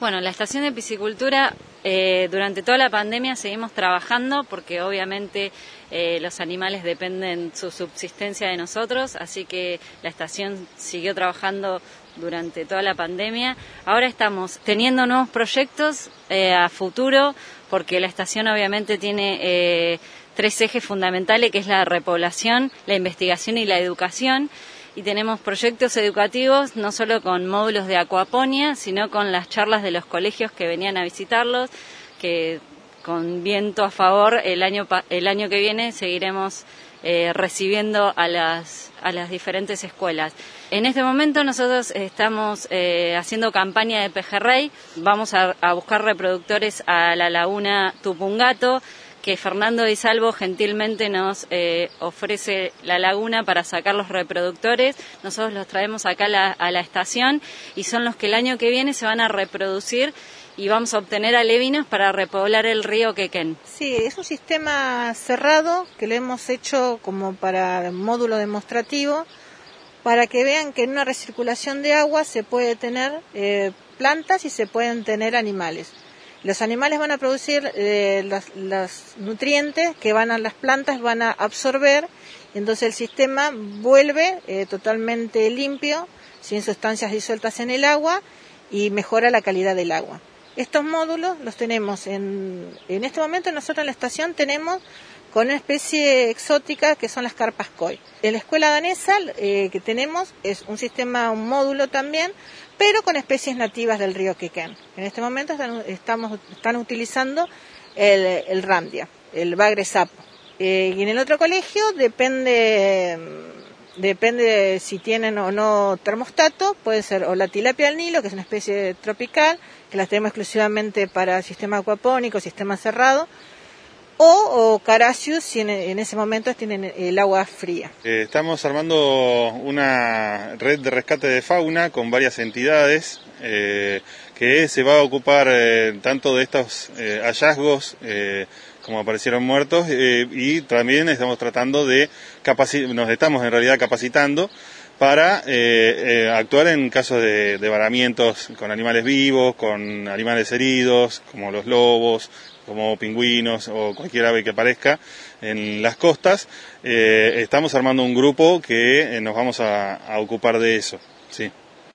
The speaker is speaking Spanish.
Bueno, la estación de piscicultura durante toda la pandemia seguimos trabajando porque obviamente los animales dependen su subsistencia de nosotros, así que la estación siguió trabajando durante toda la pandemia. Ahora estamos teniendo nuevos proyectos a futuro porque la estación obviamente tiene tres ejes fundamentales, que es la repoblación, la investigación y la educación. Y tenemos proyectos educativos no solo con módulos de acuaponía, sino con las charlas de los colegios que venían a visitarlos, que con viento a favor el año que viene seguiremos recibiendo a las diferentes escuelas. En este momento nosotros estamos haciendo campaña de pejerrey, vamos a buscar reproductores a la laguna Tupungato, que Fernando Di Salvo gentilmente nos ofrece la laguna para sacar los reproductores. Nosotros los traemos acá a la estación y son los que el año que viene se van a reproducir y vamos a obtener alevinos para repoblar el río Quequén. Sí, es un sistema cerrado que lo hemos hecho como para módulo demostrativo, para que vean que en una recirculación de agua se puede tener plantas y se pueden tener animales. Los animales van a producir los nutrientes que las plantas van a absorber, y entonces el sistema vuelve totalmente limpio, sin sustancias disueltas en el agua, y mejora la calidad del agua. Estos módulos los tenemos en este momento. Nosotros en la estación tenemos con una especie exótica que son las carpas koi. En la escuela danesa que tenemos es un módulo también, pero con especies nativas del río Quequén. En este momento están utilizando el randia, el bagre sapo. Y en el otro colegio depende si tienen o no termostato, puede ser o la tilapia del Nilo, que es una especie tropical, que la tenemos exclusivamente para sistema acuapónico, sistema cerrado, o Carassius, si en ese momento tienen el agua fría. Estamos armando una red de rescate de fauna con varias entidades que se va a ocupar tanto de estos hallazgos como aparecieron muertos, y también estamos tratando nos estamos en realidad capacitando para actuar en casos de varamientos con animales vivos, con animales heridos, como los lobos, como pingüinos o cualquier ave que aparezca en las costas. Estamos armando un grupo que nos vamos a ocupar de eso, sí.